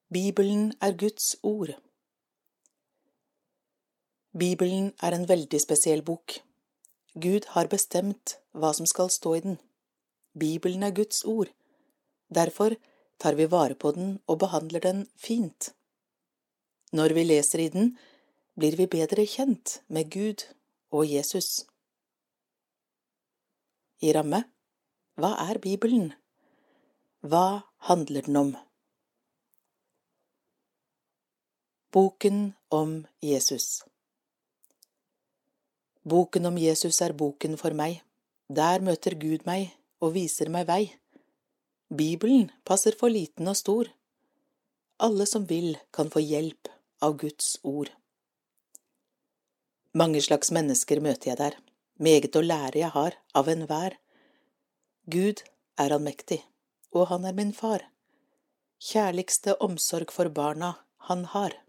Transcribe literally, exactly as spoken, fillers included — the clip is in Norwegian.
Bibelen er Guds ord. Bibelen er en veldig spesiell bok. Gud har bestemt hva som skal stå i den. Bibelen er Guds ord. Derfor tar vi vare på den og behandler den fint. Når vi leser i den, blir vi bedre kjent med Gud og Jesus. I ramme, hva er Bibelen? Hva handler den om? Boken om Jesus. Boken om Jesus er boken for meg. Der møter Gud meg og viser meg vei. Bibelen passer for liten og stor. Alle som vil kan få hjelp av Guds ord. Mange slags mennesker møter jeg der. Meget å lære jeg har av enhver. Gud er allmektig, og han er min far. Kjærligste omsorg for barna han har.